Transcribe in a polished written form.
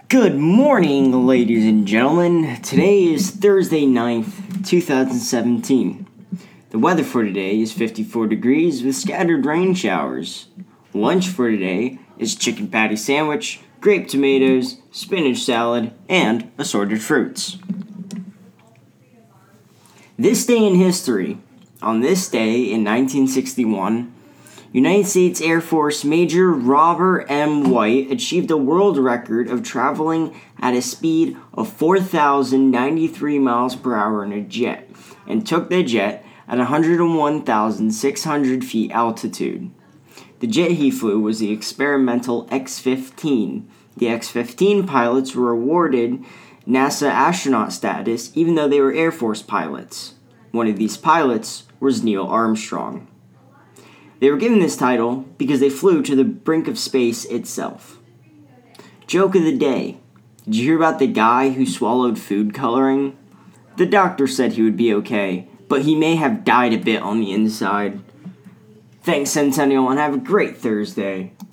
Good morning, ladies and gentlemen. Today is Thursday 9th, 2017. The weather for today is 54 degrees with scattered rain showers. Lunch for today is chicken patty sandwich, grape tomatoes, spinach salad, and assorted fruits. This day in history. On this day in 1961, United States Air Force Major Robert M. White achieved a world record of traveling at a speed of 4,093 miles per hour in a jet, and took the jet at 101,600 feet altitude. The jet he flew was the experimental X-15. The X-15 pilots were awarded NASA astronaut status even though they were Air Force pilots. One of these pilots was Neil Armstrong. They were given this title because they flew to the brink of space itself. Joke of the day. Did you hear about the guy who swallowed food coloring? The doctor said he would be okay, but he may have died a bit on the inside. Thanks, Centennial, and have a great Thursday.